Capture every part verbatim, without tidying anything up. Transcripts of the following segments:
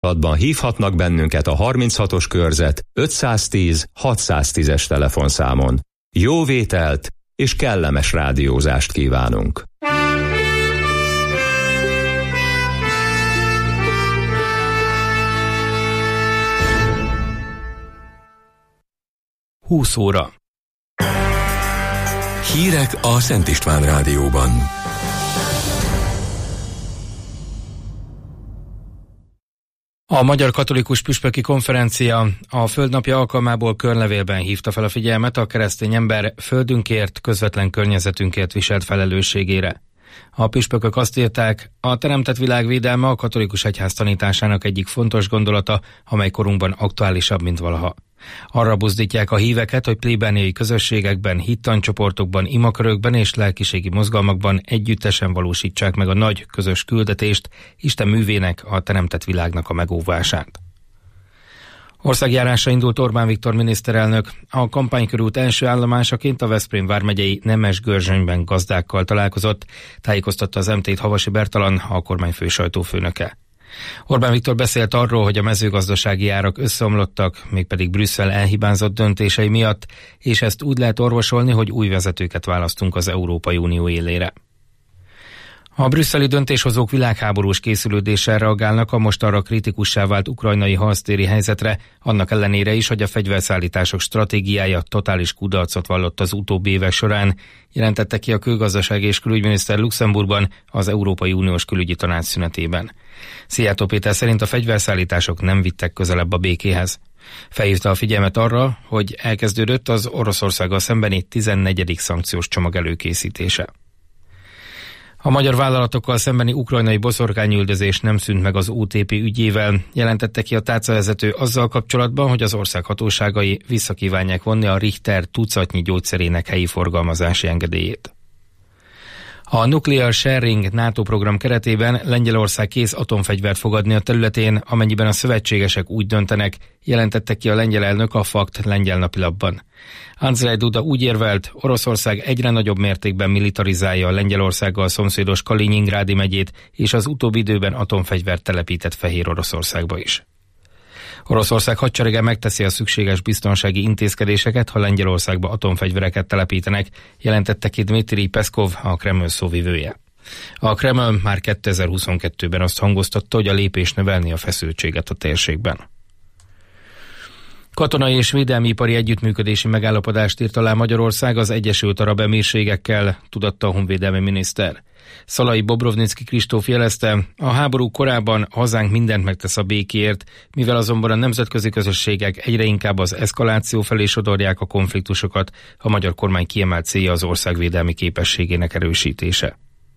Hívhatnak bennünket a harminchatos körzet ötszáztíz hatszáztízes telefonszámon. Jó vételt és kellemes rádiózást kívánunk! húsz óra. Hírek a Szent István Rádióban. A Magyar Katolikus Püspöki Konferencia a Földnapja alkalmából körlevélben hívta fel a figyelmet a keresztény ember földünkért, közvetlen környezetünkért viselt felelősségére. A püspökök azt írták, a teremtett világ védelme a katolikus egyház tanításának egyik fontos gondolata, amely korunkban aktuálisabb, mint valaha. Arra buzdítják a híveket, hogy plébániai közösségekben, hittancsoportokban, imakörökben és lelkiségi mozgalmakban együttesen valósítsák meg a nagy közös küldetést, Isten művének, a teremtett világnak a megóvását. Országjárásra indult Orbán Viktor miniszterelnök. A kampánykörút első állomásaként a Veszprém vármegyei Nemes-Görzsönyben gazdákkal találkozott, tájékoztatta az em té Havasi Bertalan, a kormányfő sajtófőnöke. Orbán Viktor beszélt arról, hogy a mezőgazdasági árak összeomlottak, mégpedig Brüsszel elhibázott döntései miatt, és ezt úgy lehet orvosolni, hogy új vezetőket választunk az Európai Unió élére. A brüsszeli döntéshozók világháborús készülődéssel reagálnak a mostanra kritikussá vált ukrajnai harctéri helyzetre, annak ellenére is, hogy a fegyverszállítások stratégiája totális kudarcot vallott az utóbbi évek során, jelentette ki a külgazdasági és külügyminiszter Luxemburgban az Európai Uniós külügyi tanács szünetében. Szijjártó Péter szerint a fegyverszállítások nem vittek közelebb a békéhez. Felhívta a figyelmet arra, hogy elkezdődött az Oroszországgal szembeni tizennegyedik szankciós csomag előkészítése. A magyar vállalatokkal szembeni ukrajnai boszorkányüldözés nem szűnt meg az o té pé ügyével, jelentette ki a tárcavezető azzal kapcsolatban, hogy az ország hatóságai visszakívánják vonni a Richter tucatnyi gyógyszerének helyi forgalmazási engedélyét. A Nuclear Sharing NATO program keretében Lengyelország kész atomfegyvert fogadni a területén, amennyiben a szövetségesek úgy döntenek, jelentette ki a lengyel elnök a Fakt lengyel napilapban. Andrzej Duda úgy érvelt, Oroszország egyre nagyobb mértékben militarizálja a Lengyelországgal szomszédos Kaliningrádi megyét, és az utóbbi időben atomfegyvert telepített Fehér Oroszországba is. Oroszország hadserege megteszi a szükséges biztonsági intézkedéseket, ha Lengyelországba atomfegyvereket telepítenek, jelentette ki Dmitrij Peszkov, a Kreml szóvivője. A Kreml már kétezer-huszonkettőben azt hangoztatta, hogy a lépés növelni a feszültséget a térségben. Katonai és védelmi-ipari együttműködési megállapodást írt alá Magyarország az Egyesült Arab Emírségekkel, tudatta a honvédelmi miniszter. Szalai Bobrovnicki Kristóf jelezte, a háború korában hazánk mindent megtesz a békéért, mivel azonban a nemzetközi közösségek egyre inkább az eszkaláció felé sodorják a konfliktusokat, a magyar kormány kiemelt célja az ország védelmi képességének erősítése.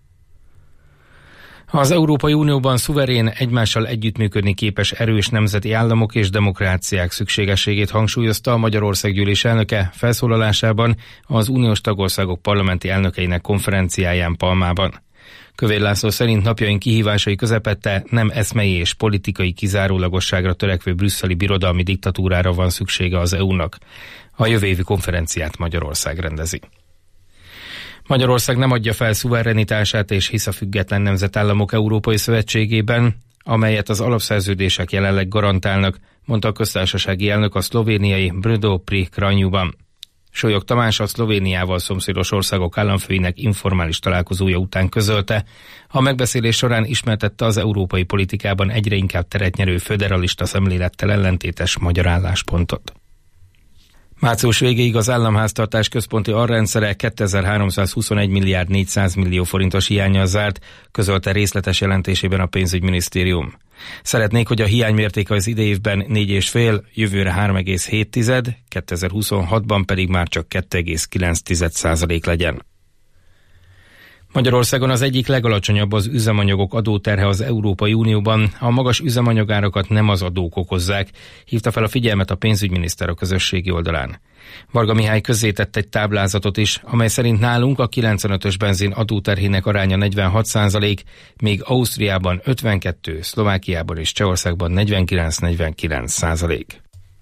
Az Európai Unióban szuverén, egymással együttműködni képes erős nemzeti államok és demokráciák szükségességét hangsúlyozta a Magyarország Gyűlés elnöke felszólalásában az uniós tagországok parlamenti elnökeinek konferenciáján Palmában. Kövér László szerint napjaink kihívásai közepette nem eszmei és politikai kizárólagosságra törekvő brüsszeli birodalmi diktatúrára van szüksége az é u-nak. A jövő évi konferenciát Magyarország rendezi. Magyarország nem adja fel szuverenitását és hisz a Független Nemzetállamok Európai Szövetségében, amelyet az alapszerződések jelenleg garantálnak, mondta a köztársasági elnök a szlovéniai Brdo pri Kranjuban. Solyog Tamás a Szlovéniával szomszédos országok államfőinek informális találkozója után közölte, a megbeszélés során ismertette az európai politikában egyre inkább teret nyerő föderalista szemlélettel ellentétes magyar álláspontot. Március végéig az államháztartás központi alrendszere kétezer-háromszázhuszonegy milliárd négyszáz millió forintos hiánnyal zárt, közölte részletes jelentésében a pénzügyminisztérium. Szeretnék, hogy a hiánymértéke az idei évben négy egész öt, jövőre három egész hét, kétezer-huszonhatban pedig már csak kettő egész kilenc százalék legyen. Magyarországon az egyik legalacsonyabb az üzemanyagok adóterhe az Európai Unióban. A magas üzemanyagárakat nem az adók okozzák, hívta fel a figyelmet a pénzügyminiszter a közösségi oldalán. Varga Mihály közzétett egy táblázatot is, amely szerint nálunk a kilencvenötös benzin adóterhének aránya negyvenhat százalék, míg Ausztriában ötvenkettő, Szlovákiában és Csehországban negyvenkilenc-negyvenkilenc százalék.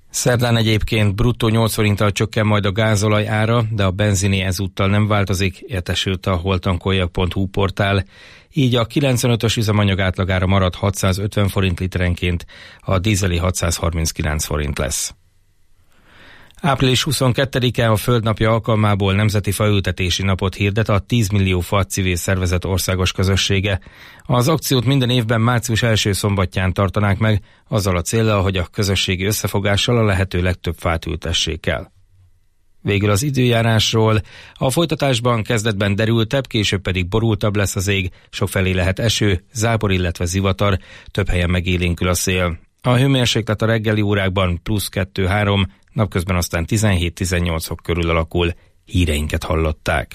Szerdán egyébként bruttó nyolc forinttal csökken majd a gázolaj ára, de a benziné ezúttal nem változik, értesült a holtankoljak pont hu portál. Így a kilencvenötös üzemanyag átlagára marad hatszázötven forint literenként, a dízeli hatszázharminckilenc forint lesz. április huszonkettedike a Földnapja alkalmából nemzeti faültetési napot hirdet a tíz millió fa civil szervezet országos közössége. Az akciót minden évben március első szombatján tartanák meg, azzal a céllal, hogy a közösségi összefogással a lehető legtöbb fát ültessék el. Végül az időjárásról. A folytatásban kezdetben derültebb, később pedig borultabb lesz az ég, sokfelé lehet eső, zápor, illetve zivatar, több helyen megélénkül a szél. A hőmérséklet a reggeli órákban plusz kettő-három, napközben aztán tizenhét-tizennyolc fok körül alakul. Híreinket hallották.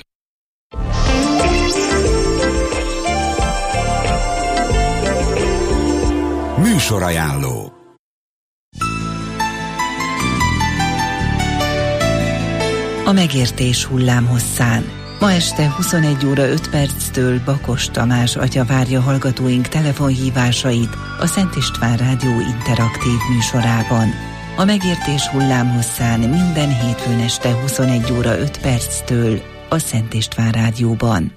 Műsorajánló. A megértés hullámhosszán. Ma este huszonegy óra öt perctől Bakos Tamás atya várja hallgatóink telefonhívásait a Szent István Rádió interaktív műsorában. A megértés hullámhosszán minden hétfőn este huszonegy óra öt perctől a Szent István Rádióban.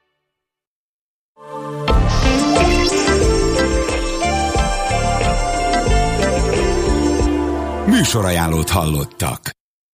Műsorajánlót hallottak.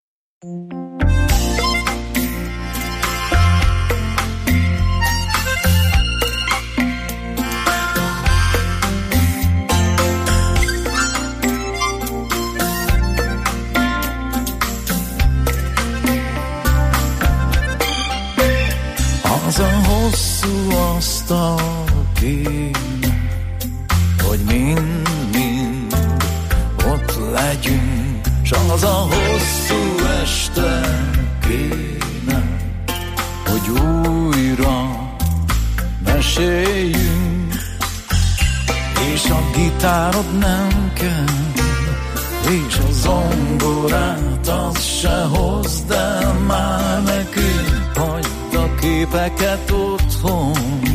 Az a hosszú asztal kéne, hogy mind-mind ott legyünk, s az a hosszú este kéne, hogy újra meséljünk, és a gitárod nem kell, és a zongorát az se hozd el már nekünk, hagyd a képeket otthon,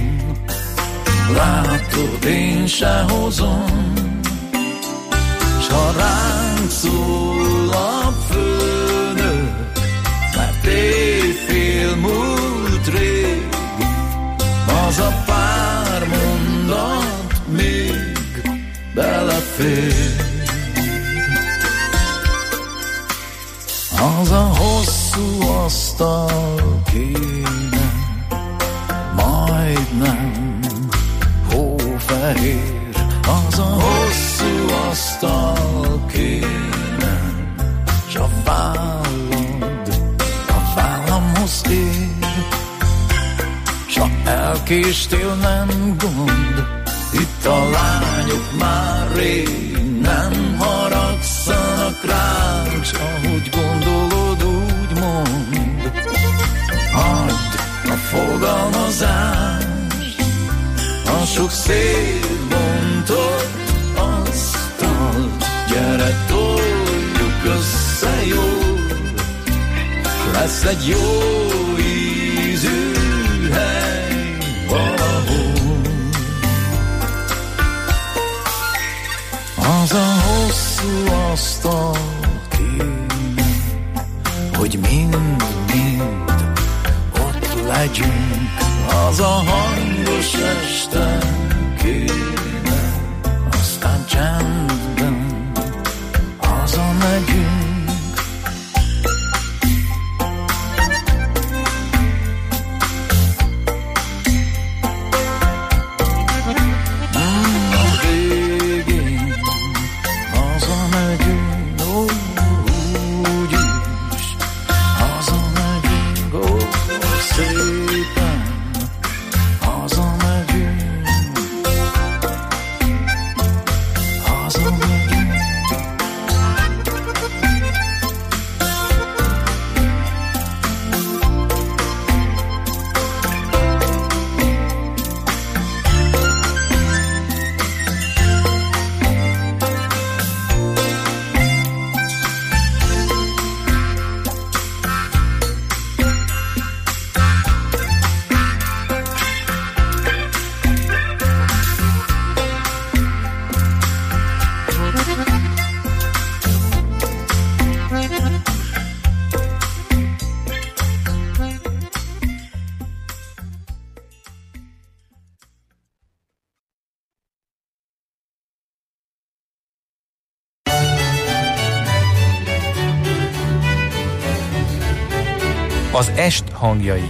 látod, én se hozom, s ha ránk szól a főnök, mert éjfél múlt rég, az a pár mondat még belefér. Az a hosszú asztal kéne, majdnem hófehér. Az a hosszú asztal kéne, s a vállad a vállamhoz ér. S ha elkéstél, nem gond, itt a lányok már rég nem haragszanak ránk, s ahogy gondolod, úgy mondd. Hagyd a fogalmazást, a sok szétbontott asztalt, gyere toljuk össze jól, s lesz egy jó ízű hely valahol. Az a hosszú asztal kéne, hogy mind-mind ott legyünk. Az a hangos este kéne, aztán csendben hazamegyünk. Az est hangjai.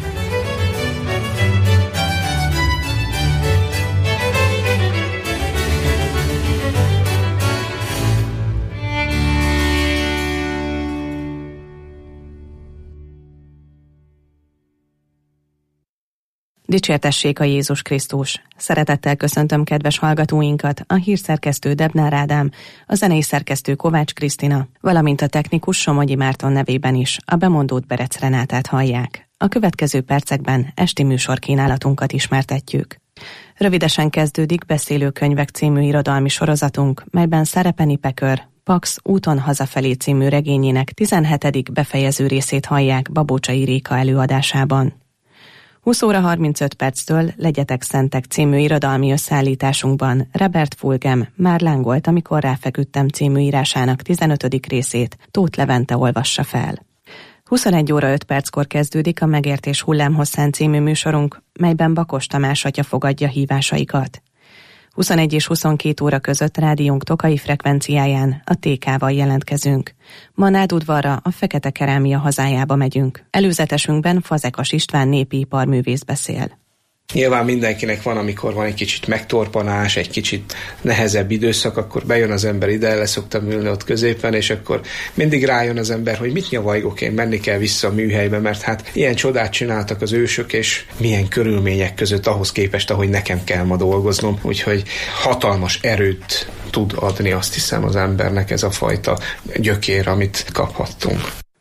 Dicsértessék a Jézus Krisztus! Szeretettel köszöntöm kedves hallgatóinkat, a hírszerkesztő Debnár Ádám, a zenei szerkesztő Kovács Krisztina, valamint a technikus Somogyi Márton nevében is a bemondót Berec Renátát hallják. A következő percekben esti műsorkínálatunkat ismertetjük. Rövidesen kezdődik Beszélőkönyvek című irodalmi sorozatunk, melyben Szerepeni Pekör, Pax úton hazafelé című regényének tizenhetedik befejező részét hallják Babócsai Réka előadásában. húsz óra harmincöt perctől Legyetek Szentek című irodalmi összeállításunkban Robert Fulgem Már lángolt, amikor ráfeküdtem című írásának tizenötödik részét Tóth Levente olvassa fel. huszonegy óra öt perckor kezdődik a Megértés hullámhosszán című műsorunk, melyben Bakos Tamás atya fogadja hívásaikat. huszonegy és huszonkét óra között rádiónk tokai frekvenciáján a té ká-val jelentkezünk. Ma Nádudvarra, a Fekete Kerámia hazájába megyünk. Előzetesünkben Fazekas István népi iparművész beszél. Nyilván mindenkinek van, amikor van egy kicsit megtorpanás, egy kicsit nehezebb időszak, akkor bejön az ember ide, le szoktam ülni ott középen, és akkor mindig rájön az ember, hogy mit nyavajgok én, menni kell vissza a műhelybe, mert hát ilyen csodát csináltak az ősök, és milyen körülmények között ahhoz képest, ahogy nekem kell ma dolgoznom. Úgyhogy hatalmas erőt tud adni, azt hiszem, az embernek ez a fajta gyökér, amit kaphattunk.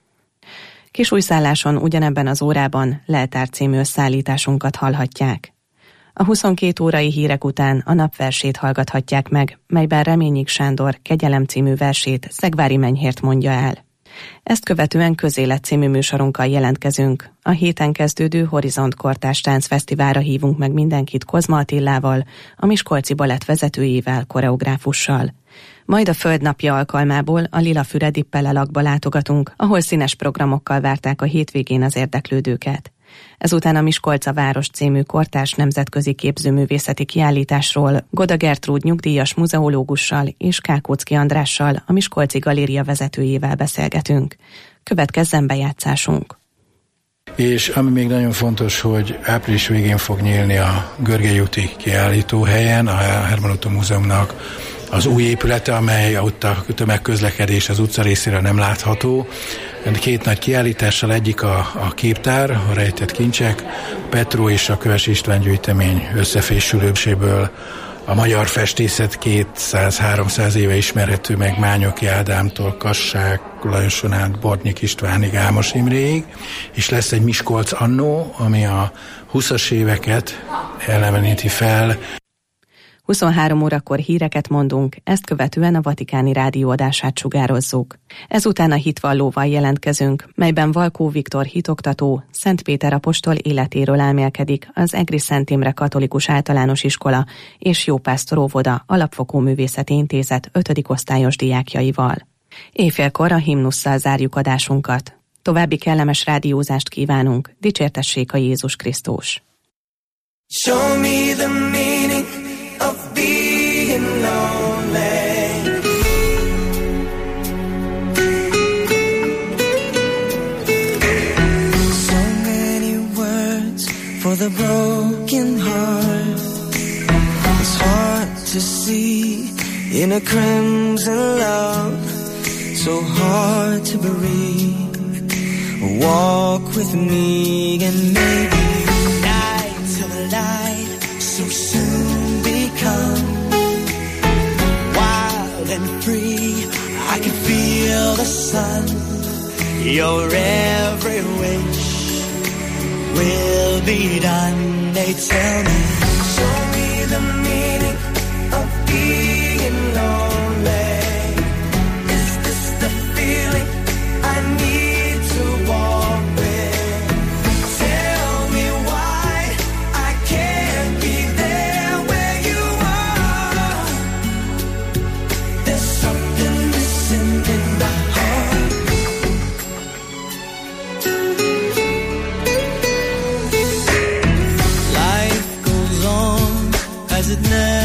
Kisújszálláson ugyanebben az órában Leltár című összeállításunkat hallhatják. A huszonkét órai hírek után a napversét hallgathatják meg, melyben Reményik Sándor Kegyelem című versét Szegvári Menyhért mondja el. Ezt követően Közélet című műsorunkkal jelentkezünk. A héten kezdődő Horizont Kortárs Táncfesztiválra hívunk meg mindenkit Kozma Attilával, a Miskolci Balett vezetőjével, koreográfussal. Majd a Földnapja alkalmából a Lilafüredi Pelelakba látogatunk, ahol színes programokkal várták a hétvégén az érdeklődőket. Ezután a Miskolca Város című kortárs nemzetközi képzőművészeti kiállításról Goda Gertrúd nyugdíjas muzeológussal és Kákóczky Andrással, a Miskolci Galéria vezetőjével beszélgetünk. Következzen bejátszásunk. És ami még nagyon fontos, hogy április végén fog nyílni a Görgei úti kiállítóhelyen, a Herman Ottó Múzeumnak az új épülete, amely ott a tömegközlekedés az utca részére nem látható. Két nagy kiállítással, egyik a, a képtár, a rejtett kincsek, Petró és a Kövesi István gyűjtemény összefésülőséből a magyar festészet kétszáz-háromszáz éve ismerhető meg Mányoki Ádámtól Kassák Lajoson át Bortnyik Istvánig, Ámos Imréig, és lesz egy Miskolc annó, ami a huszas éveket eleveníti fel. huszonhárom órakor híreket mondunk, ezt követően a Vatikáni rádióadását sugározzuk. Ezután a hitvallóval jelentkezünk, melyben Valkó Viktor hitoktató Szent Péter apostol életéről elmélkedik az Egri Szent Imre Katolikus Általános Iskola és Jópásztor óvoda Alapfokú Művészeti Intézet ötödik osztályos diákjaival. Éjfélkor a himnusszal zárjuk adásunkat. További kellemes rádiózást kívánunk, dicsértessék a Jézus Krisztus! Show me the meaning of being lonely. So many words for the broken heart. It's hard to see in a crimson love. So hard to breathe. Walk with me and maybe night till the light so soon become wild and free. I can feel the sun. Your every wish will be done. They tell me, show me the meaning of being lonely. Is this the feeling I need to walk with? Tell me why I can't be there where you are. There's something missing in the heart. Life goes on as it never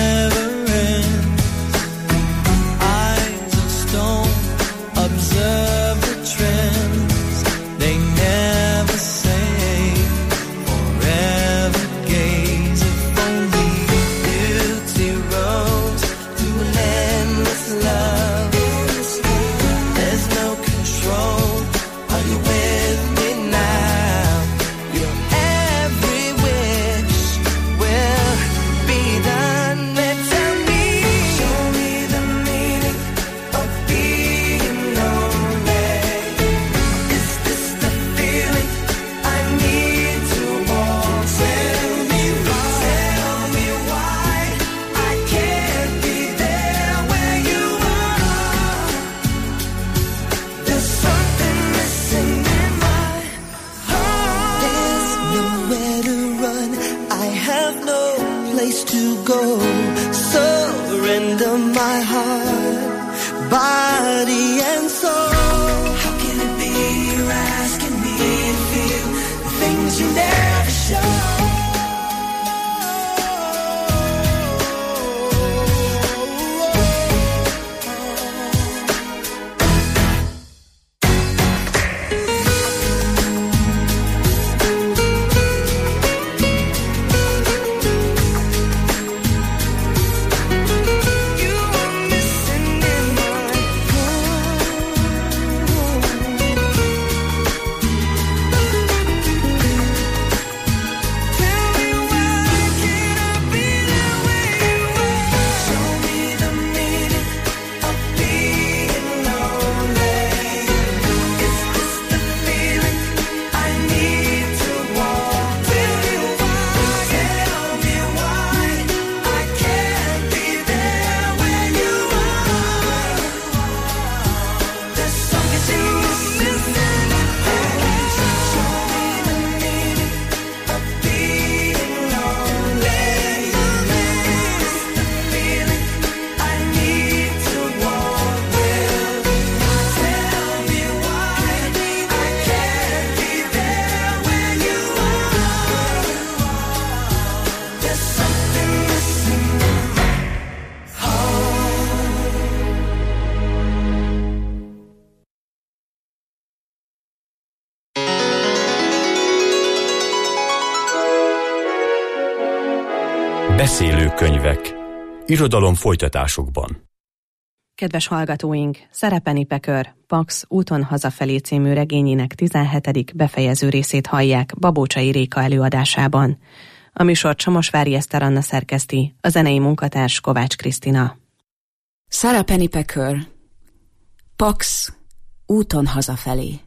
Beszélő könyvek. Irodalom folytatásokban. Kedves hallgatóink, Szerepeni Pekör, Pax úton hazafelé című regényének tizenhetedik befejező részét hallják Babócsai Réka előadásában. A műsort Somosvári Eszter Anna szerkeszti, a zenei munkatárs Kovács Krisztina. Szerepeni Pekör, Pax úton hazafelé.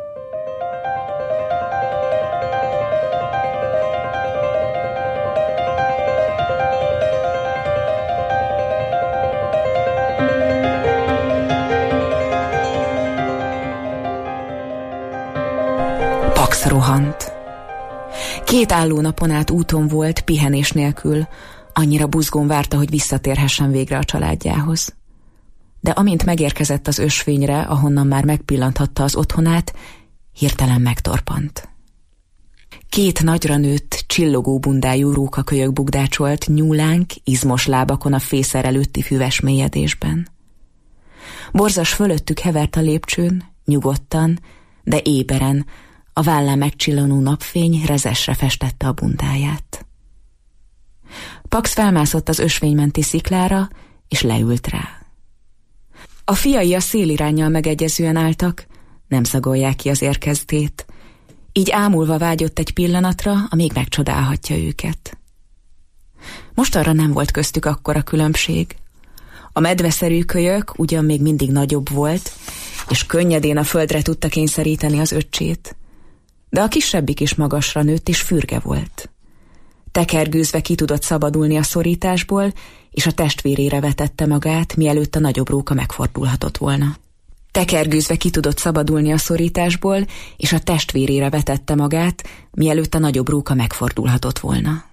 Pax rohant. Két állónapon át úton volt, pihenés nélkül, annyira buzgón várta, hogy visszatérhessen végre a családjához. De amint megérkezett az ösvényre, ahonnan már megpillanthatta az otthonát, hirtelen megtorpant. Két nagyra nőtt, csillogó bundájú rókakölyök bugdácsolt nyúlánk, izmos lábakon a fészer előtti füves mélyedésben. Borzas fölöttük hevert a lépcsőn, nyugodtan, de éberen, a vállán megcsillanó napfény rezesre festette a bundáját. Pax felmászott az ösvénymenti sziklára, és leült rá. A fiai a széliránnyal megegyezően álltak, nem szagolják ki az érkeztét, így ámulva vágyott egy pillanatra, amíg megcsodálhatja őket. Mostanra nem volt köztük akkora különbség. A medveszerű kölyök ugyan még mindig nagyobb volt, és könnyedén a földre tudta kényszeríteni az öccsét, de a kisebbik is magasra nőtt és fürge volt. Tekergőzve ki tudott szabadulni a szorításból, és a testvérére vetette magát, mielőtt a nagyobb róka megfordulhatott volna. Tekergőzve ki tudott szabadulni a szorításból, és a testvérére vetette magát, mielőtt a nagyobb róka megfordulhatott volna.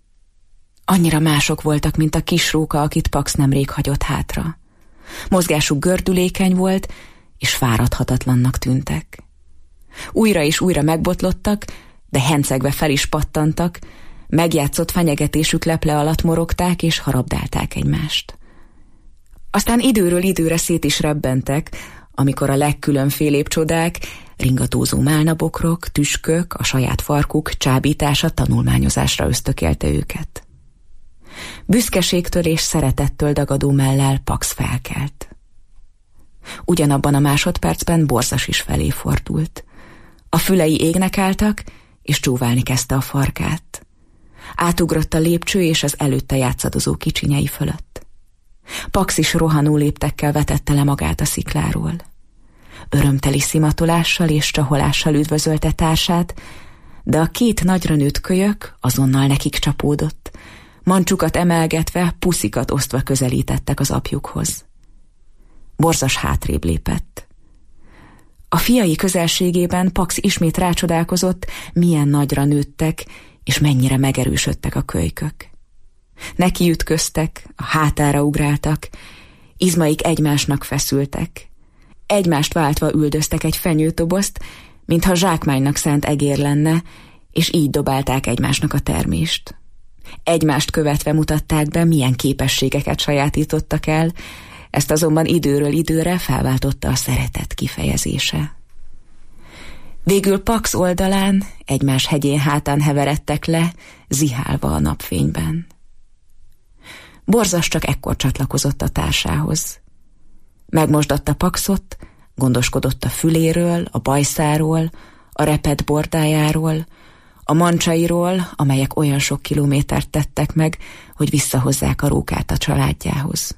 Annyira mások voltak, mint a kis róka, akit Pax nemrég hagyott hátra. Mozgásuk gördülékeny volt, és fáradhatatlannak tűntek. Újra és újra megbotlottak, de hencegve fel is pattantak, megjátszott fenyegetésük leple alatt morogták és harabdálták egymást. Aztán időről időre szét is rebbentek, amikor a legkülönfélébb csodák, ringatózó málnabokrok, tüskök, a saját farkuk csábítása tanulmányozásra ösztökélte őket. Büszkeségtől és szeretettől dagadó mellel Pax felkelt. Ugyanabban a másodpercben Borzas is felé fordult. A fülei égnek álltak, és csóválni kezdte a farkát. Átugrott a lépcső és az előtte játszadozó kicsinyei fölött. Pax is rohanó léptekkel vetette le magát a szikláról. Örömteli szimatolással és csaholással üdvözölte társát, de a két nagyra nőtt kölyök azonnal nekik csapódott. Mancsukat emelgetve, puszikat osztva közelítettek az apjukhoz. Borzas hátrébb lépett. A fiai közelségében Pax ismét rácsodálkozott, milyen nagyra nőttek, és mennyire megerősödtek a kölykök. Neki ütköztek, a hátára ugráltak, izmaik egymásnak feszültek. Egymást váltva üldöztek egy fenyőtobozt, mintha zsákmánynak szánt egér lenne, és így dobálták egymásnak a termést. Egymást követve mutatták be, milyen képességeket sajátítottak el, ezt azonban időről időre felváltotta a szeretet kifejezése. Végül Pax oldalán, egymás hegyén hátán heveredtek le, zihálva a napfényben. Borzas csak ekkor csatlakozott a társához. Megmosdatta Paxot, gondoskodott a füléről, a bajszáról, a repett bordájáról, a mancsairól, amelyek olyan sok kilométert tettek meg, hogy visszahozzák a rókát a családjához.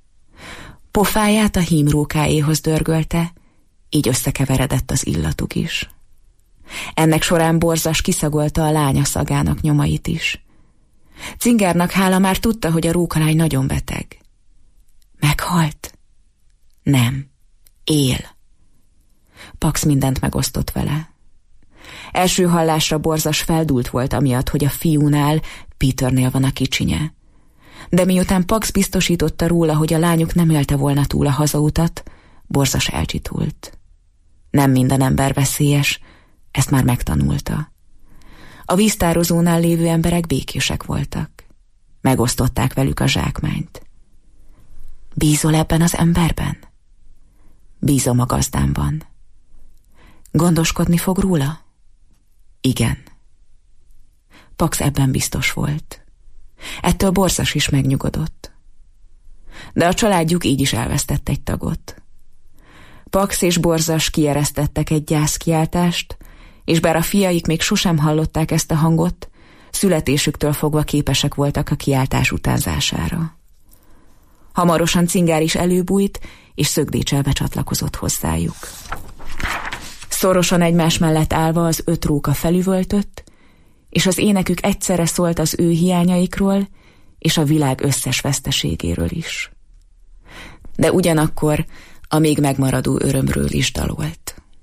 Pofáját a hímrókáéhoz dörgölte, így összekeveredett az illatuk is. Ennek során Borzas kiszagolta a lánya szagának nyomait is. Cingárnak hála már tudta, hogy a rókalány nagyon beteg. Meghalt? Nem. Él. Pax mindent megosztott vele. Első hallásra Borzas feldúlt volt amiatt, hogy a fiúnál, Peternél van a kicsinye. De miután Pax biztosította róla, hogy a lányuk nem élte volna túl a hazautat, Borzas elcsitult. Nem minden ember veszélyes, ezt már megtanulta. A víztározónál lévő emberek békések voltak. Megosztották velük a zsákmányt. Bízol ebben az emberben? Bízom a gazdámban. Gondoskodni fog róla? Igen. Pax ebben biztos volt. Ettől Borzas is megnyugodott. De a családjuk így is elvesztett egy tagot. Pax és Borzas kieresztettek egy gyászkiáltást, és bár a fiaik még sosem hallották ezt a hangot, születésüktől fogva képesek voltak a kiáltás utánzására. Hamarosan Cingár is előbújt, és szögdécselve csatlakozott hozzájuk. Szorosan egymás mellett állva az öt róka felüvöltött, és az énekük egyszerre szólt az ő hiányaikról, és a világ összes veszteségéről is. De ugyanakkor a még megmaradó örömről is dalolt.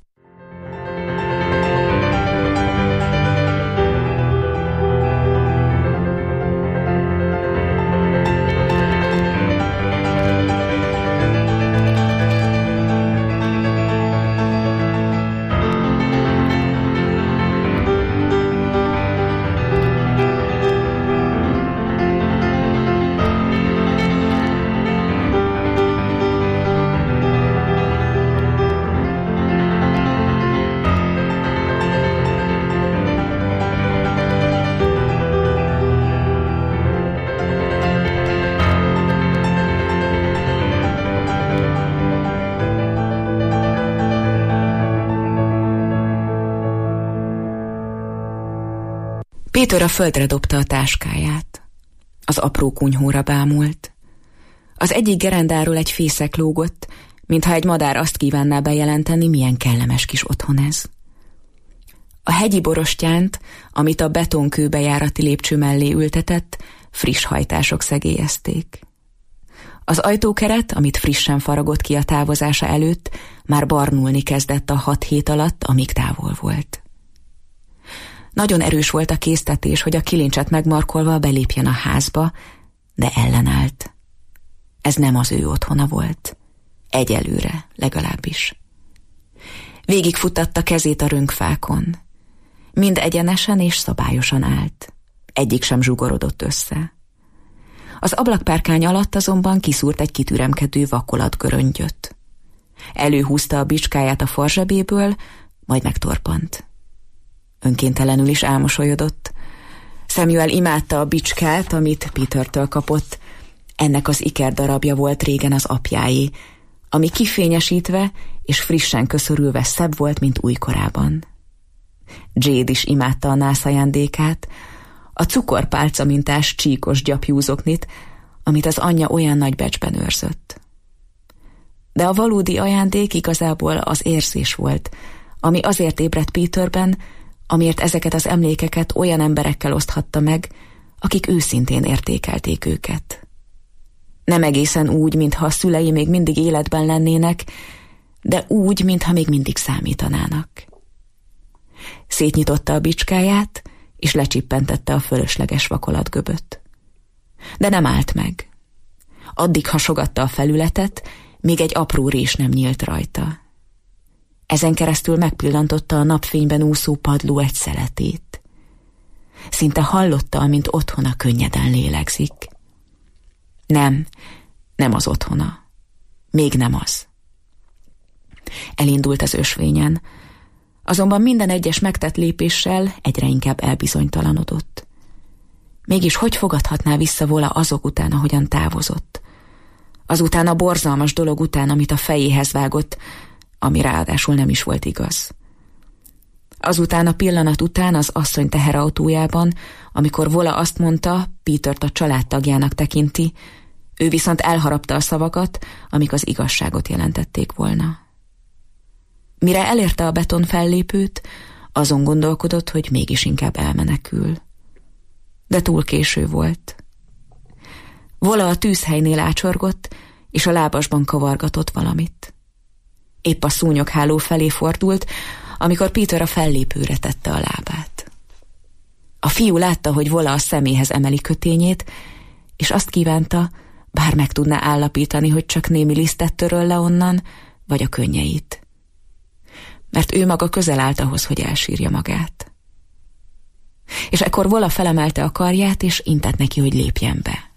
Péter a földre dobta a táskáját. Az apró kunyhóra bámult. Az egyik gerendáról egy fészek lógott, mintha egy madár azt kívánná bejelenteni, milyen kellemes kis otthon ez. A hegyi borostyánt, amit a betonkő bejárati lépcső mellé ültetett, friss hajtások szegélyezték. Az ajtókeret, amit frissen faragott ki a távozása előtt, már barnulni kezdett a hat hét alatt, amíg távol volt. Nagyon erős volt a késztetés, hogy a kilincset megmarkolva belépjen a házba, de ellenállt. Ez nem az ő otthona volt. Egyelőre, legalábbis. Végigfuttatta kezét a rönkfákon. Mind egyenesen és szabályosan állt. Egyik sem zsugorodott össze. Az ablakpárkány alatt azonban kiszúrt egy kitüremkedő vakolatgöröngyöt. Előhúzta a bicskáját a farzsebéből, majd megtorpant. Önkéntelenül is elmosolyodott. Samuel imádta a bicskát, amit Petertől kapott. Ennek az ikerdarabja volt régen az apjáé, ami kifényesítve és frissen köszörülve szebb volt, mint újkorában. Jade is imádta a nász ajándékát, a cukorpálca mintás csíkos gyapjúzoknit, amit az anyja olyan nagy becsben őrzött. De a valódi ajándék igazából az érzés volt, ami azért ébredt Peterben, amiért ezeket az emlékeket olyan emberekkel oszthatta meg, akik őszintén értékelték őket. Nem egészen úgy, mintha a szülei még mindig életben lennének, de úgy, mintha még mindig számítanának. Szétnyitotta a bicskáját, és lecsippentette a fölösleges vakolatgöböt. De nem állt meg. Addig hasogatta a felületet, még egy apró rés nem nyílt rajta. Ezen keresztül megpillantotta a napfényben úszó padló egy szeletét. Szinte hallotta, amint otthona könnyeden lélegzik. Nem, nem az otthona. Még nem az. Elindult az ösvényen, azonban minden egyes megtett lépéssel egyre inkább elbizonytalanodott. Mégis hogy fogadhatná vissza volna azok után, ahogyan távozott? Azután a borzalmas dolog után, amit a fejéhez vágott, ami ráadásul nem is volt igaz. Azután a pillanat után az asszony teherautójában, amikor Vola azt mondta, Petert a családtagjának tekinti, ő viszont elharapta a szavakat, amik az igazságot jelentették volna. Mire elérte a beton fellépőt, azon gondolkodott, hogy mégis inkább elmenekül. De túl késő volt. Vola a tűzhelynél ácsorgott, és a lábasban kavargatott valamit. Épp a szúnyogháló felé fordult, amikor Peter a fellépőre tette a lábát. A fiú látta, hogy Vola a szeméhez emeli kötényét, és azt kívánta, bár meg tudná állapítani, hogy csak némi lisztet töröl le onnan, vagy a könnyeit. Mert ő maga közel állt ahhoz, hogy elsírja magát. És ekkor Vola felemelte a karját, és intett neki, hogy lépjen be.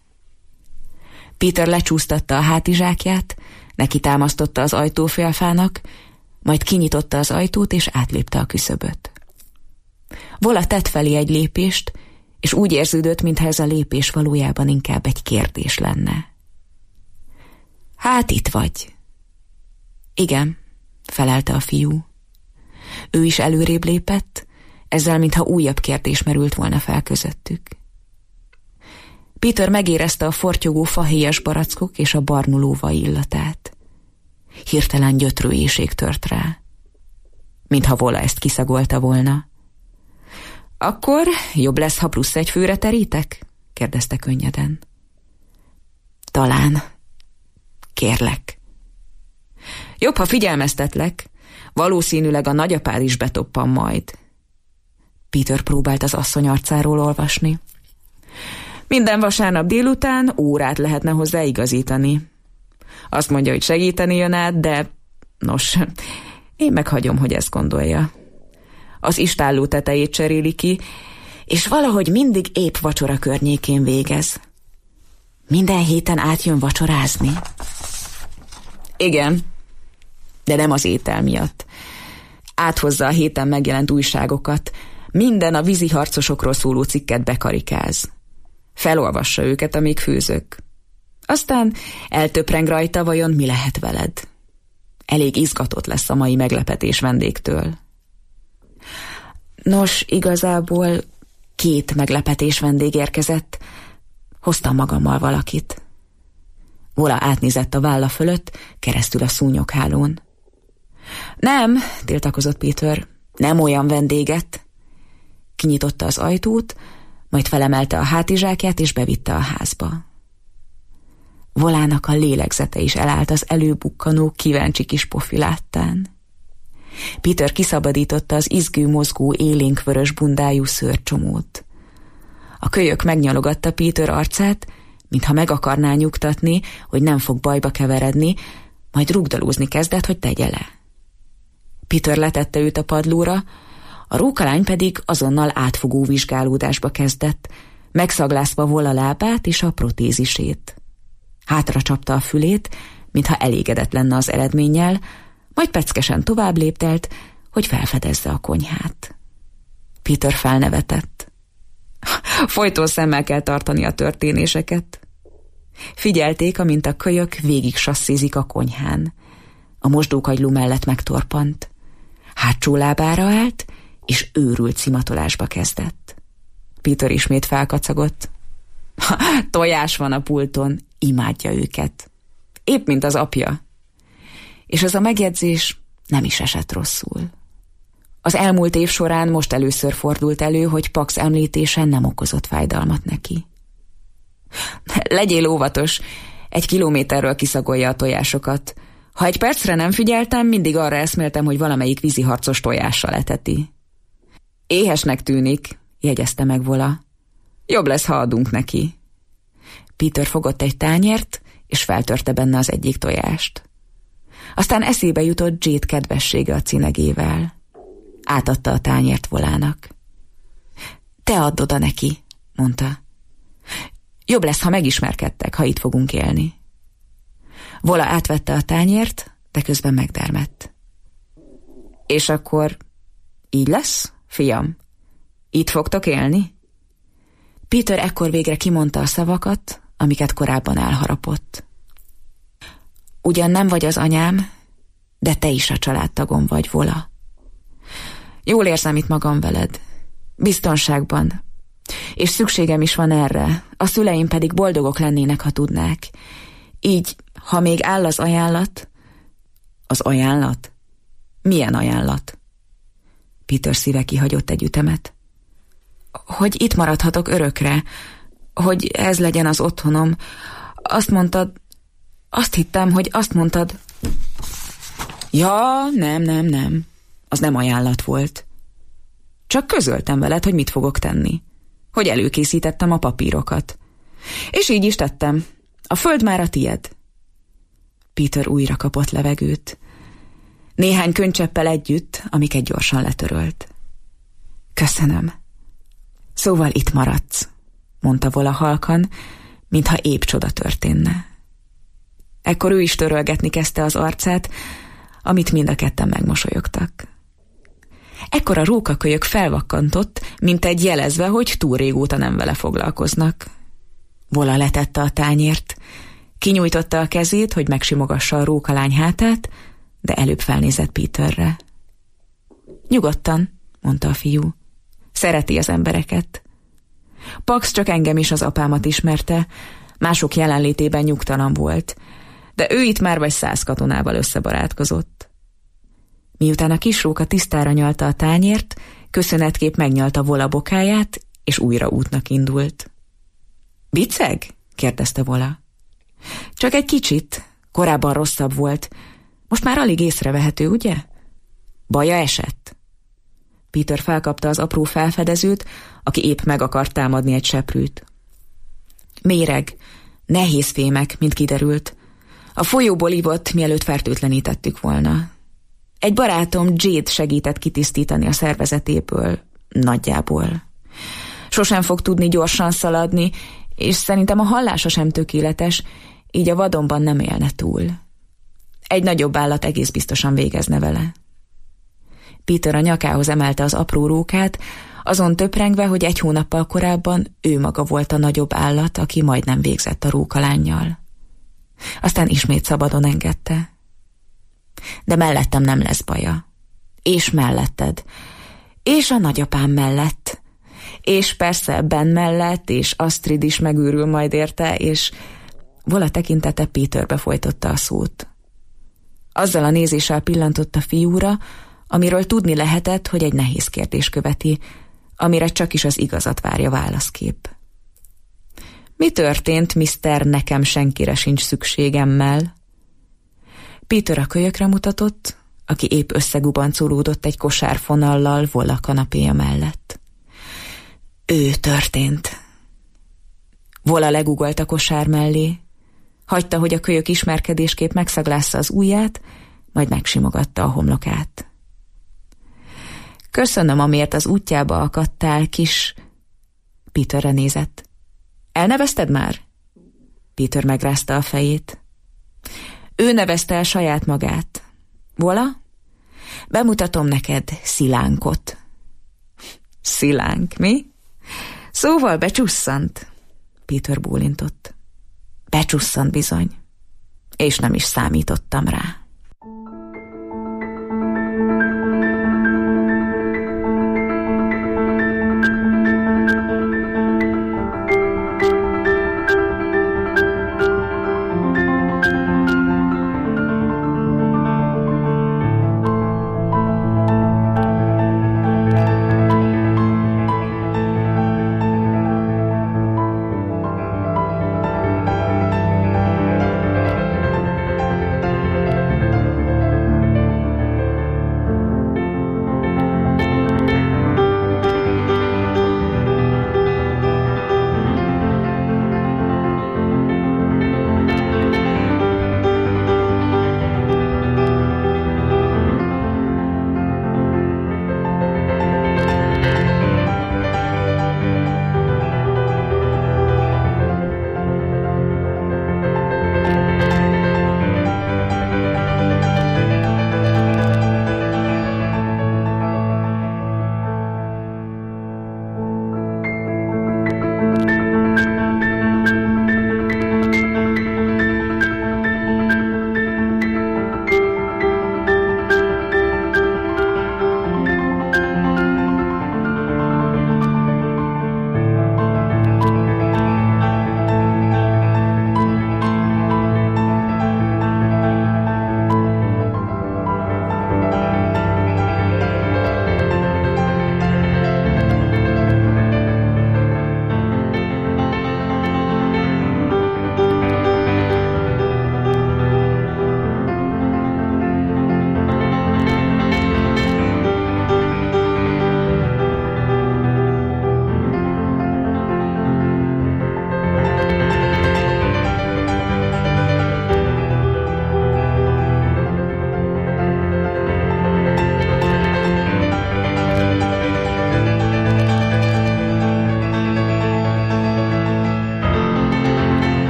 Peter lecsúsztatta a hátizsákját, neki támasztotta az ajtófélfának, majd kinyitotta az ajtót, és átlépte a küszöböt. Vola tett felé egy lépést, és úgy érződött, mintha ez a lépés valójában inkább egy kérdés lenne. Hát itt vagy. Igen, felelte a fiú. Ő is előrébb lépett, ezzel mintha újabb kérdés merült volna fel közöttük. Peter megérezte a fortyogó fahéjas barackok és a barnuló vaj illatát. Hirtelen gyötrő éhség tört rá. Mintha Vola ezt kiszagolta volna. Akkor jobb lesz, ha plusz egy főre terítek? Kérdezte könnyeden. Talán. Kérlek. Jobb, ha figyelmeztetlek. Valószínűleg a nagyapád is betoppan majd. Peter próbált az asszony arcáról olvasni. Minden vasárnap délután órát lehetne hozzá igazítani. Azt mondja, hogy segíteni jön át, de nos, én meghagyom, hogy ezt gondolja. Az istálló tetejét cseréli ki, és valahogy mindig épp vacsora környékén végez. Minden héten átjön vacsorázni? Igen, de nem az étel miatt. Áthozza a héten megjelent újságokat, minden a víziharcosokról szóló cikket bekarikáz. Felolvassa őket, amíg főzök. Aztán eltöpreng rajta, vajon mi lehet veled. Elég izgatott lesz a mai meglepetés vendégtől. Nos, igazából két meglepetés vendég érkezett. Hoztam magammal valakit. Vola átnézett a válla fölött, keresztül a szúnyoghálón. Nem, tiltakozott Peter, nem olyan vendéget. Kinyitotta az ajtót, majd felemelte a hátizsákját és bevitte a házba. Volának a lélegzete is elállt az előbukkanó, kíváncsi kis pofi láttán. Peter kiszabadította az izgő mozgó élénk vörös bundájú szőrcsomót. A kölyök megnyalogatta Peter arcát, mintha meg akarná nyugtatni, hogy nem fog bajba keveredni, majd rugdalózni kezdett, hogy tegye le. Peter letette őt a padlóra, a rókalány pedig azonnal átfogó vizsgálódásba kezdett, megszaglázva Vola lábát és a protézisét. Hátra csapta a fülét, mintha elégedett lenne az eredménnyel, majd peckesen tovább léptelt, hogy felfedezze a konyhát. Peter felnevetett. Folyton szemmel kell tartani a történéseket. Figyelték, amint a kölyök végig sasszízik a konyhán. A mosdókagyló mellett megtorpant. Hátsó lábára állt, és őrült szimatolásba kezdett. Peter ismét felkacagott. Tojás van a pulton, imádja őket. Épp mint az apja. És az a megjegyzés nem is esett rosszul. Az elmúlt év során most először fordult elő, hogy Pax említése nem okozott fájdalmat neki. Legyél óvatos, egy kilométerről kiszagolja a tojásokat. Ha egy percre nem figyeltem, mindig arra eszméltem, hogy valamelyik víziharcos tojással eteti. Éhesnek tűnik, jegyezte meg Vola. Jobb lesz, ha adunk neki. Peter fogott egy tányért, és feltörte benne az egyik tojást. Aztán eszébe jutott Jade kedvessége a cinegével. Átadta a tányért Volának. Te add oda neki, mondta. Jobb lesz, ha megismerkedtek, ha itt fogunk élni. Vola átvette a tányért, de közben megdermedt. És akkor így lesz, fiam? Itt fogtok élni? Peter ekkor végre kimondta a szavakat, amiket korábban elharapott. Ugyan nem vagy az anyám, de te is a családtagom vagy, Vola. Jól érzem itt magam veled. Biztonságban. És szükségem is van erre, a szüleim pedig boldogok lennének, ha tudnák. Így, ha még áll az ajánlat... Az ajánlat? Milyen ajánlat? Peter szíve kihagyott egy ütemet. Hogy itt maradhatok örökre, hogy ez legyen az otthonom. Azt mondtad... Azt hittem, hogy azt mondtad... Ja, nem, nem, nem. Az nem ajánlat volt. Csak közöltem veled, hogy mit fogok tenni. Hogy előkészítettem a papírokat. És így is tettem. A föld már a tied. Peter újra kapott levegőt. Néhány könycseppel együtt, amiket gyorsan letörölt. Köszönöm. Szóval itt maradsz, mondta Vola halkan, mintha épp csoda történne. Ekkor ő is törölgetni kezdte az arcát, amit mind a ketten megmosolyogtak. Ekkor a rókakölyök felvakkantott, mint egy jelezve, hogy túl régóta nem vele foglalkoznak. Vola letette a tányért, kinyújtotta a kezét, hogy megsimogassa a rókalány hátát, de előbb felnézett Peterre. Nyugodtan, mondta a fiú. Szereti az embereket. Pax csak engem is az apámat ismerte, mások jelenlétében nyugtalan volt, de ő itt már vagy száz katonával összebarátkozott. Miután a kisróka tisztára nyalta a tányért, köszönetképp megnyalta Vola bokáját, és újra útnak indult. Biceg? kérdezte Vola. Csak egy kicsit, korábban rosszabb volt. Most már alig észrevehető, ugye? Baja esett? Peter felkapta az apró felfedezőt, aki épp meg akart támadni egy seprűt. Méreg, nehéz fémek, mint kiderült. A folyóból ivott, mielőtt fertőtlenítettük volna. Egy barátom, Jade segített kitisztítani a szervezetéből, nagyjából. Sosem fog tudni gyorsan szaladni, és szerintem a hallása sem tökéletes, így a vadonban nem élne túl. Egy nagyobb állat egész biztosan végezne vele. Peter a nyakához emelte az apró rókát, azon töprengve, hogy egy hónappal korábban ő maga volt a nagyobb állat, aki majdnem végzett a rókalánnyal. Aztán ismét szabadon engedte. De mellettem nem lesz baja. És melletted. És a nagyapám mellett. És persze Ben mellett, és Astrid is megőrül majd érte, és Vola tekintete Peterbe folytotta a szót. Azzal a nézéssel pillantott a fiúra, amiről tudni lehetett, hogy egy nehéz kérdés követi, amire csak is az igazat várja válaszkép. Mi történt, miszter Nekem senkire sincs szükségemmel? Peter a kölyökre mutatott, aki épp összegubancolódott egy kosárfonallal Vola kanapéja mellett. Ő történt. Vola legugolt a kosár mellé, hagyta, hogy a kölyök ismerkedésképp megszaglásza az ujját, majd megsimogatta a homlokát. Köszönöm, amiért az útjába akadtál, kis... Peterre nézett. Elnevezted már? Peter megrázta a fejét. Ő nevezte el saját magát. Vola? Bemutatom neked Szilánkot. Szilánk, mi? Szóval becsusszant. Peter bólintott. Becsusszant bizony. És nem is számítottam rá.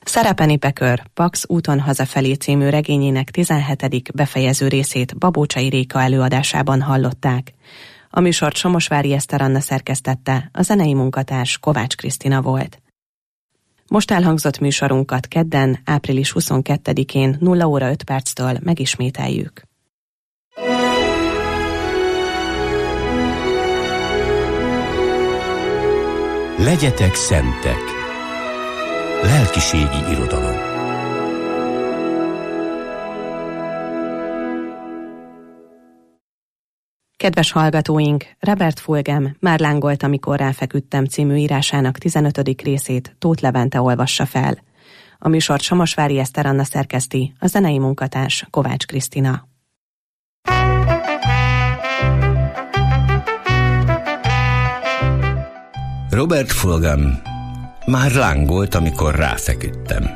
Szerepeni Pekör, Pax úton hazafelé című regényének tizenhetedik befejező részét Babócsai Réka előadásában hallották. A műsort Somosvári Eszter Anna szerkesztette, a zenei munkatárs Kovács Krisztina volt. Most elhangzott műsorunkat kedden, április huszonkettedikén nulla óra öt perctől megismételjük. Legyetek szentek. Lelkiségi irodalom. Kedves hallgatóink, Robert Fulgham Már lángolt, amikor ráfeküdtem című írásának tizenötödik részét Tóth Levente olvassa fel. A műsort Somosvári Eszter Anna szerkeszti, a zenei munkatárs Kovács Krisztina. Robert Fulgham Már lángolt, amikor ráfeküdtem.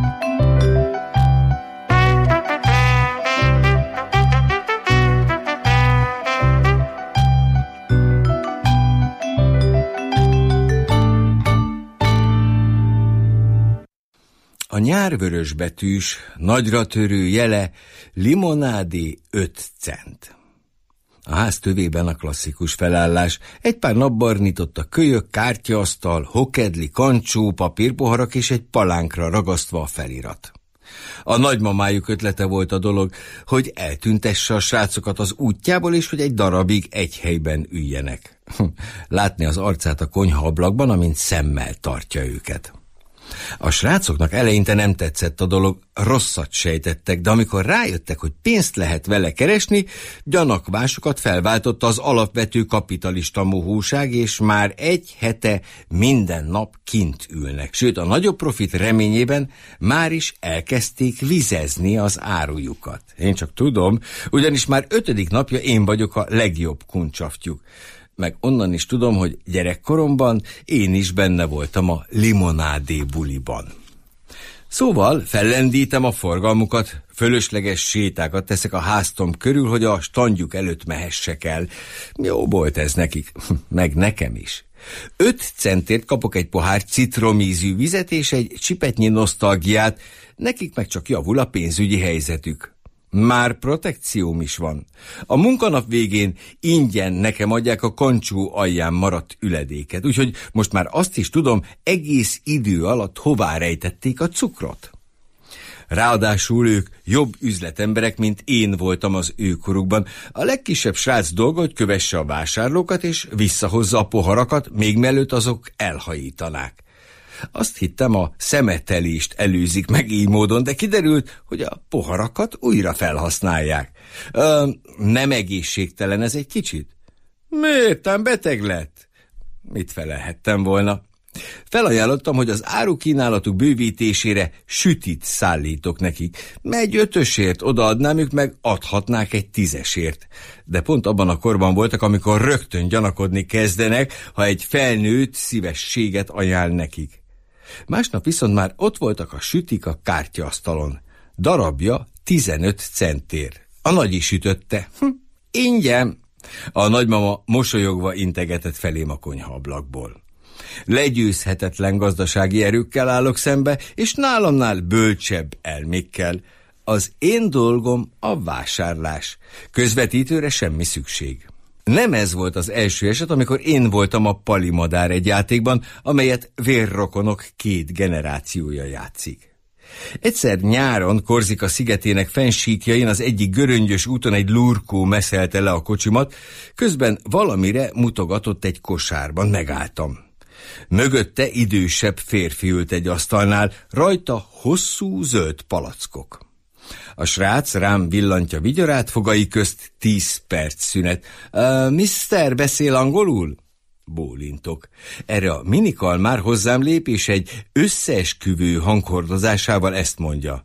A nyárvörös betűs, nagyra törő jele limonádé öt cent. A ház tövében a klasszikus felállás, egy pár napbarnított a kölyök, kártyaasztal, hokedli, kancsó, papírpoharak és egy palánkra ragasztva a felirat. A nagymamájuk ötlete volt a dolog, hogy eltüntesse a srácokat az útjából, és hogy egy darabig egy helyben üljenek. Látni az arcát a konyhaablakban, amint szemmel tartja őket. A srácoknak eleinte nem tetszett a dolog, rosszat sejtettek, de amikor rájöttek, hogy pénzt lehet vele keresni, gyanakvásukat felváltotta az alapvető kapitalista mohóság, és már egy hete minden nap kint ülnek. Sőt, a nagyobb profit reményében már is elkezdték vizezni az árujukat. Én csak tudom, ugyanis már ötödik napja én vagyok a legjobb kuncsaftjuk. Meg onnan is tudom, hogy gyerekkoromban én is benne voltam a limonádé buliban. Szóval fellendítem a forgalmukat, fölösleges sétákat teszek a háztom körül, hogy a standjuk előtt mehessek el. Jó volt ez nekik, meg nekem is. Öt centért kapok egy pohár citromízű vizet és egy csipetnyi nosztalgiát, nekik meg csak javul a pénzügyi helyzetük. Már protekcióm is van. A munkanap végén ingyen nekem adják a kancsó alján maradt üledéket, úgyhogy most már azt is tudom, egész idő alatt hová rejtették a cukrot. Ráadásul ők jobb üzletemberek, mint én voltam az ő korukban. A legkisebb srác dolga, hogy kövesse a vásárlókat és visszahozza a poharakat, még mielőtt azok elhajítanák. Azt hittem, a szemetelést előzik meg így módon, de kiderült, hogy a poharakat újra felhasználják. Ö, nem egészségtelen ez egy kicsit? Miért? Ám beteg lett? Mit felelhettem volna? Felajánlottam, hogy az árukínálatuk bővítésére sütit szállítok nekik. Egy ötösért odaadnám, ők meg adhatnák egy tízesért. De pont abban a korban voltak, amikor rögtön gyanakodni kezdenek, ha egy felnőtt szívességet ajánl nekik. Másnap viszont már ott voltak a sütik a kártyaasztalon. Darabja tizenöt centért. A nagy is sütötte. Hm, ingyen. A nagymama mosolyogva integetett felém a konyhaablakból. Legyőzhetetlen gazdasági erőkkel állok szembe, és nálamnál bölcsebb elmékkel. Az én dolgom a vásárlás. Közvetítőre semmi szükség. Nem ez volt az első eset, amikor én voltam a palimadár egy játékban, amelyet vérrokonok két generációja játszik. Egyszer nyáron Korzika szigetének fennsíkjain az egyik göröngyös úton egy lurkó messzelte le a kocsimat, közben valamire mutogatott egy kosárban, megálltam. Mögötte idősebb férfi ült egy asztalnál, rajta hosszú zöld palackok. A srác rám villantja vigyorát, fogai közt tíz perc szünet. Uh, miszter, beszél angolul? Bólintok. Erre a minikalmár hozzám lép, és egy összeesküvő hanghordozásával ezt mondja.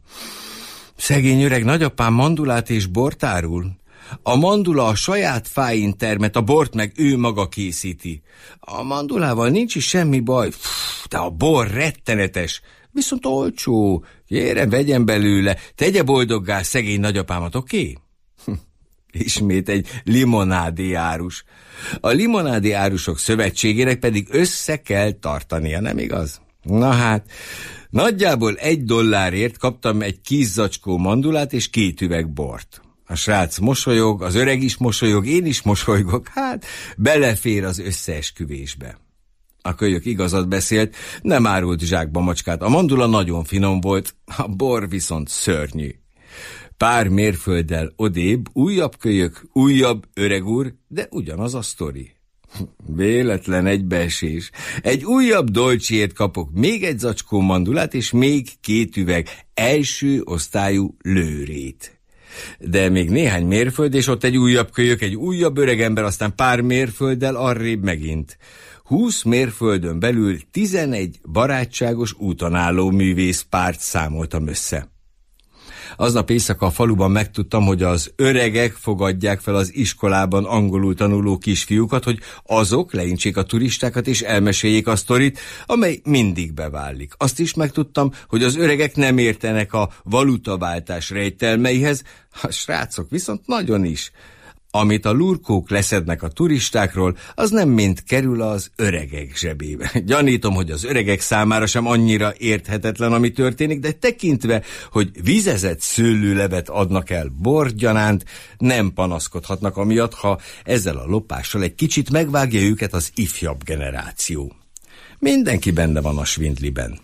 Szegény öreg nagyapám mandulát és bort árul. A mandula a saját fáin termet, a bort meg ő maga készíti. A mandulával nincs is semmi baj, Pff, de a bor rettenetes, viszont olcsó. Kérem, vegyen belőle, tegye boldoggá szegény nagyapámat, oké? Okay? Ismét egy limonádé árus. A limonádé árusok szövetségének pedig össze kell tartania, nem igaz? Na hát, nagyjából egy dollárért kaptam egy kis zacskó mandulát és két üveg bort. A srác mosolyog, az öreg is mosolyog, én is mosolygok, hát belefér az összeesküvésbe. A kölyök igazat beszélt, nem árult zsákba macskát, a mandula nagyon finom volt, a bor viszont szörnyű. Pár mérfölddel odébb, újabb kölyök, újabb öreg úr, de ugyanaz a sztori. Véletlen egybeesés. Egy újabb dolcsiért kapok, még egy zacskó mandulát, és még két üveg első osztályú lőrét. De még néhány mérföld, és ott egy újabb kölyök, egy újabb öregember, aztán pár mérfölddel arrébb megint. Húsz mérföldön belül tizenegy barátságos úton álló művészpárt számoltam össze. Aznap éjszaka a faluban megtudtam, hogy az öregek fogadják fel az iskolában angolul tanuló kisfiúkat, hogy azok leintsék a turistákat és elmeséljék a sztorit, amely mindig beválik. Azt is megtudtam, hogy az öregek nem értenek a valutaváltás rejtelmeihez, a srácok viszont nagyon is. Amit a lurkók leszednek a turistákról, az nem mind kerül az öregek zsebébe. Gyanítom, hogy az öregek számára sem annyira érthetetlen, ami történik, de tekintve, hogy vizezett szőlőlevet adnak el borgyanánt, nem panaszkodhatnak amiatt, ha ezzel a lopással egy kicsit megvágja őket az ifjabb generáció. Mindenki benne van a svindliben.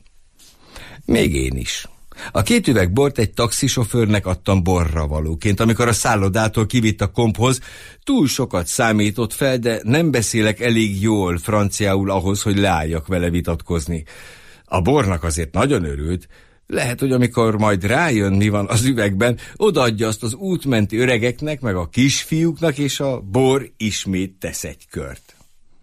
Még én is. A két üveg bort egy taxisofőrnek adtam borra valóként, amikor a szállodától kivitt a komphoz. Túl sokat számított fel, de nem beszélek elég jól franciául ahhoz, hogy leálljak vele vitatkozni. A bornak azért nagyon örült. Lehet, hogy amikor majd rájön, mi van az üvegben, odaadja azt az útmenti öregeknek, meg a kisfiúknak, és a bor ismét tesz egy kört.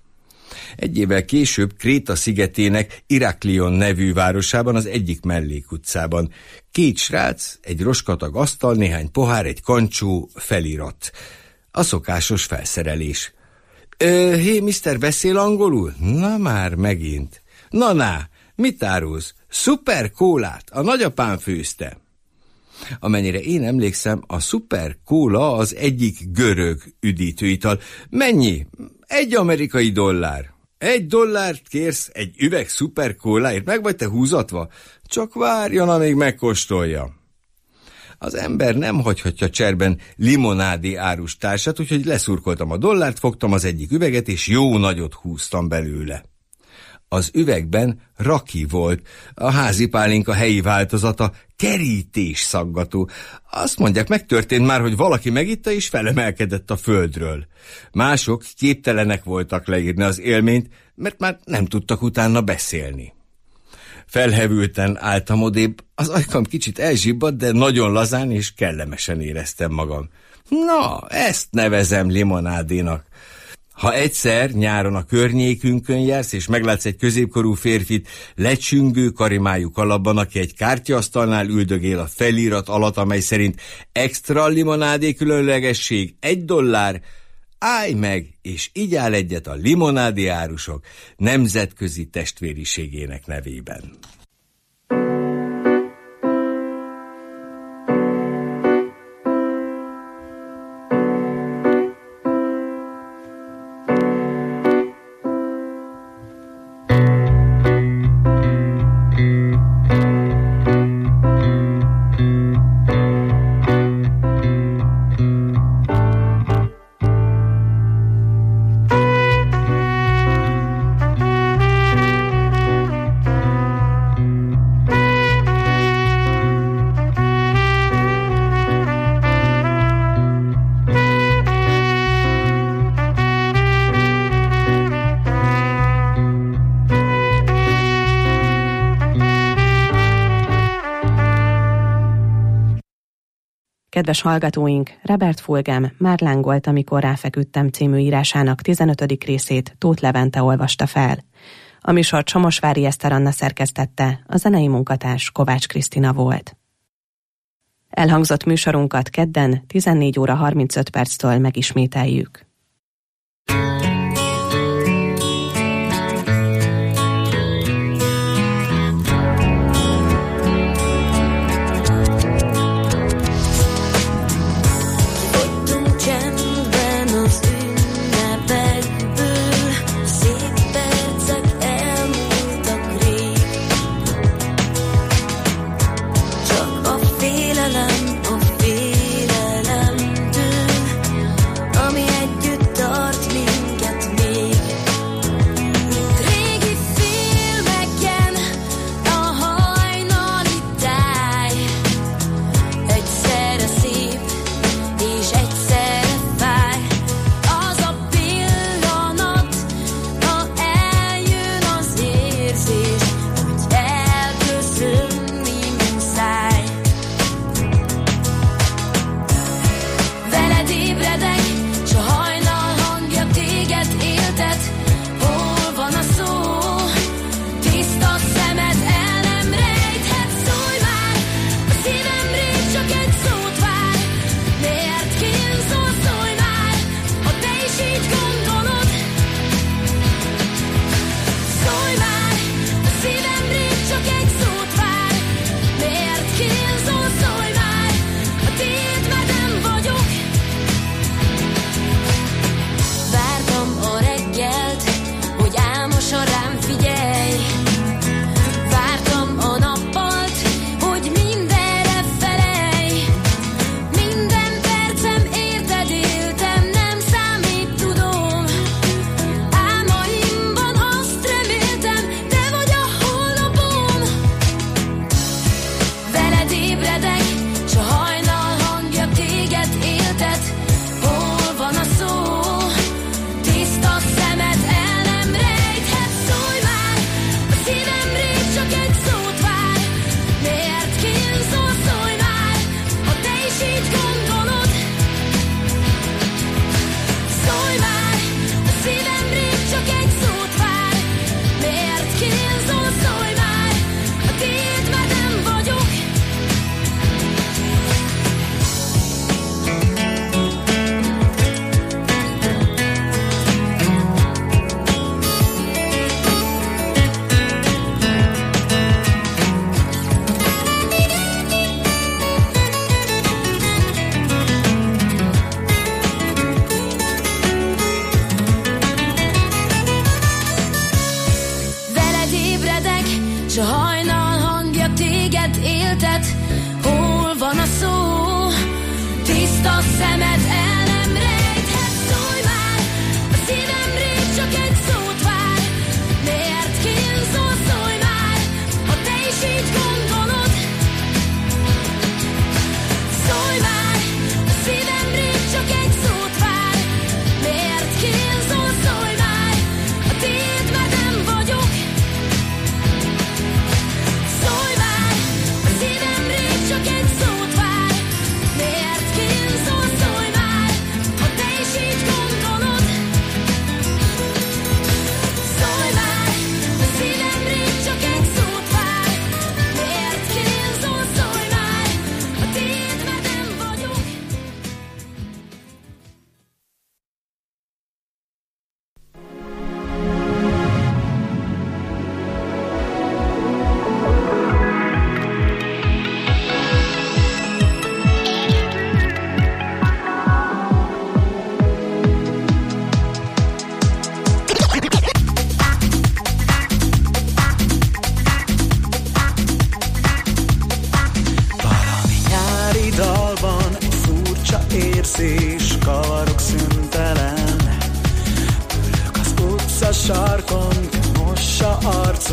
Egy évvel később Kréta szigetének Iraklion nevű városában, az egyik mellékutcában. Két srác, egy roskatag asztal, néhány pohár, egy kancsó, felirat. A szokásos felszerelés. Hé, miszter, beszél angolul? Na már megint. Na, na, mit árulsz? Szuper kólát, a nagyapám főzte. Amennyire én emlékszem, a szuper kóla az egyik görög üdítőital. Mennyi? Egy amerikai dollár. Egy dollárt kérsz egy üveg szuper kóláért? Meg vagy te húzatva? Csak várjon, amíg megkóstolja. Az ember nem hagyhatja cserben limonádi árus társát, úgyhogy leszurkoltam a dollárt, fogtam az egyik üveget, és jó nagyot húztam belőle. Az üvegben raki volt, a házi pálinka helyi változata, kerítés szaggató. Azt mondják, megtörtént már, hogy valaki megitta és felemelkedett a földről. Mások képtelenek voltak leírni az élményt, mert már nem tudtak utána beszélni. Felhevülten álltam odébb, az ajkam kicsit elzsibbadt, de nagyon lazán és kellemesen éreztem magam. Na, ezt nevezem limonádénak. Ha egyszer nyáron a környékünkön jársz, és meglátsz egy középkorú férfit lecsüngő karimájú kalapban, aki egy kártyaasztalnál üldögél a felirat alatt, amely szerint extra limonádé különlegesség egy dollár, állj meg, és igyál egyet a limonádé árusok nemzetközi testvériségének nevében. Kedves hallgatóink, Robert Fulgham Már lángolt, amikor ráfeküdtem című írásának tizenötödik részét Tóth Levente olvasta fel. A műsort Somosvári Eszter Anna szerkesztette, a zenei munkatárs Kovács Krisztina volt. Elhangzott műsorunkat kedden tizennégy óra harmincöt perctől megismételjük. Szép percek elmúltak rég,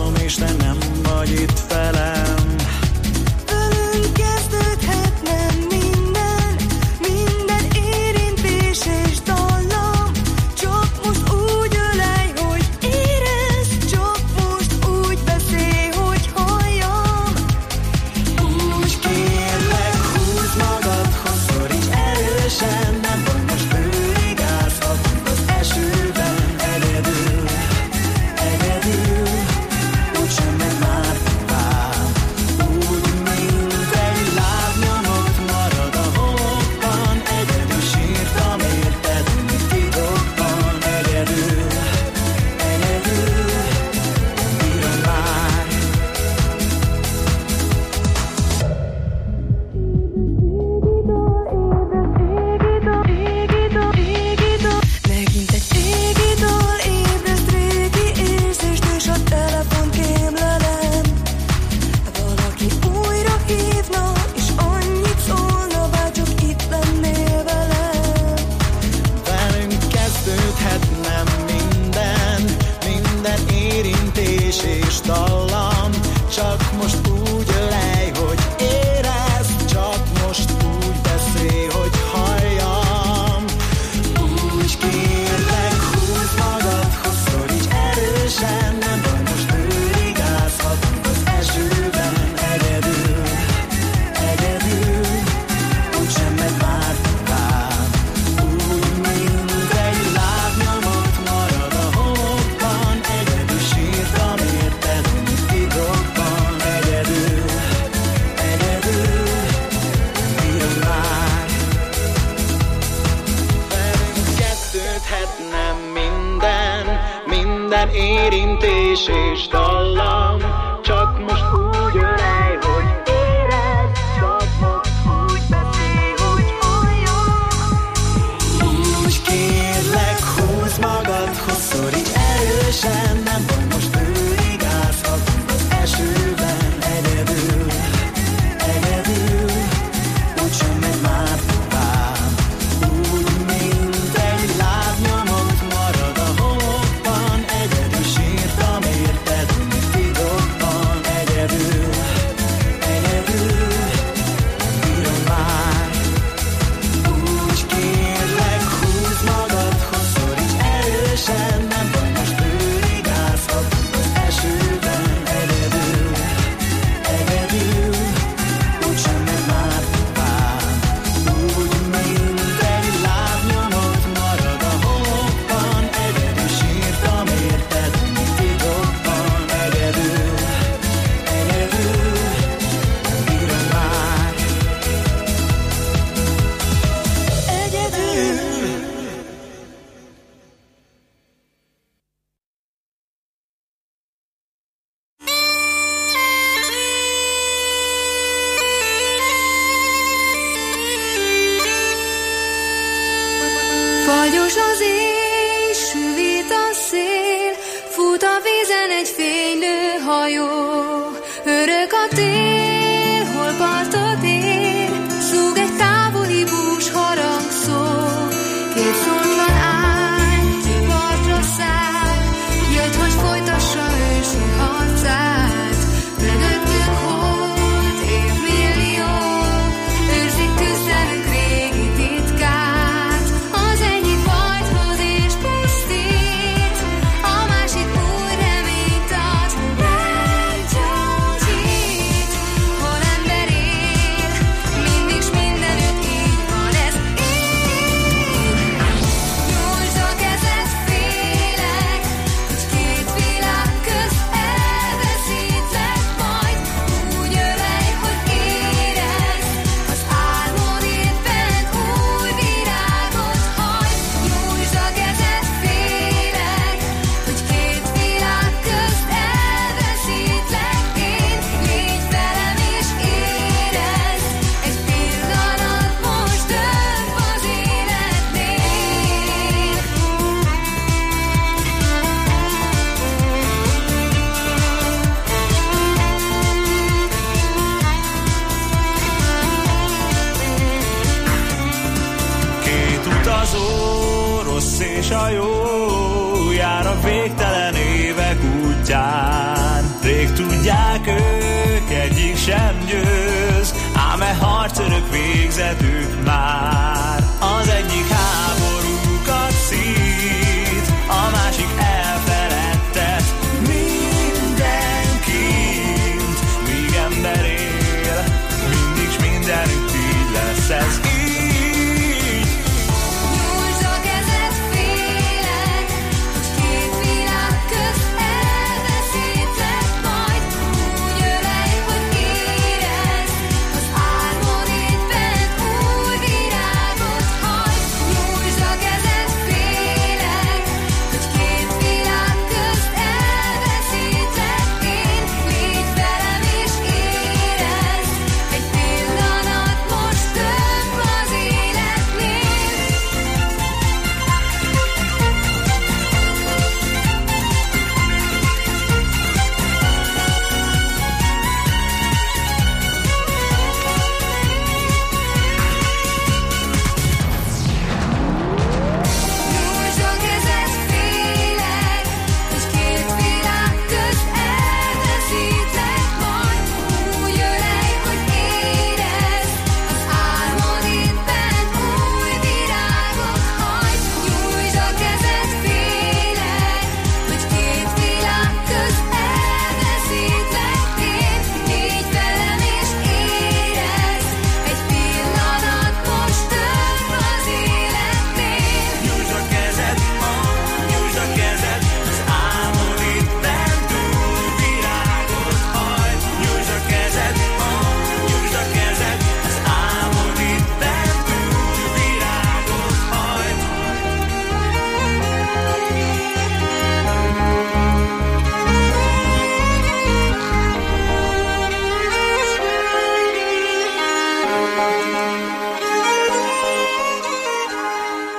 látom, és te nem vagy itt velem. Velünk kezdődhetne minden, minden érintés és dallam. Csak most úgy ölej, hogy érezd, csak most úgy beszélj, hogy halljam. Úgy kérlek, húzd magadhoz, szoríts erősen, nem vagy most bőrig ázhatunk az esőben. Egyedül, egyedül, úgysem megy már tovább. Úgy, mint egy lábnyomot marad a homokban. Egyedül sírtam érted, mint titokban. Egyedül, egyedül, nem bírom már. Megint egy égi dal ébreszt régi érzést, és a telefont kémlelem. Valaki újra hívna, és annyit szólna, bárcsak itt lennél velem. Velünk kezdődhetne minden, minden érintés és dallam. Csak most úgy ölej, hogy érezd, csak most úgy beszélj, hogy halljam. Úgy kérlek, húzd magadhoz, szoríts erősen, nem vagy most bőrig ázhatunk az esőben. Egyedül, egyedül, úgysem megy már tovább. Úgy, mint egy lábnyomot marad a homokban. Egyedül sírtam érted, mint titokban. Egyedül, egyedül, nem bírom már. Velünk kezdődhetne minden, minden érintés és dallam. Csak most úgy ölej, hogy érezd, csak most úgy beszélj, hogy halljam. Úgy kérlek, húzd magadhoz, szoríts erősen, nem vagy most bőrig ázhatunk az esőben. Egyedül, egyedül, úgysem megy már tovább. Úgy, mint egy lábnyomot marad a homokban. Egyedül sírtam érted, mint titokban. Egyedül, egyedül, nem bírom már. Úgy kérlek, húzd magadhoz, szoríts erősen, nem vagy most bőrig ázhatunk az esőben. Egyedül, egyedül, úgysem megy már tovább. Úgy, mint egy lábnyomot marad a homokban. Egyedül sírtam érted, mint titokban. Egyedül, egyedül, nem bírom már. Egyedül. Fagyos az éj, süvít a szél, fut a vízen egy fénylő hajó. Örök a tél, hol partot ér, zúg egy távoli bús harangszó. Két szortlan ágy, ki partra száll, jött, hogy folytassa ősi harcát. Mögöttünk holt, évmilliók, őrzik tüzdelünk régi titkát. Az egyik bajt hoz és pusztít, a másik új reményt ad, meggyógyít. Hol ember él, mindig s mindenütt így van ez így. Nyújtsd a kezed, félek, hogy két világ közt elveszítlek majd. Úgy ölej, hogy érezd, az álmod éppen új virágot hajt. Nyújtsd a kezed, félek, hogy két világ közt elveszítlek én. Légy velem és érezd, egy pillanat most több az életnél. Két utazó, rossz és a jó, jár a végtelen évek útján. török végzetük már.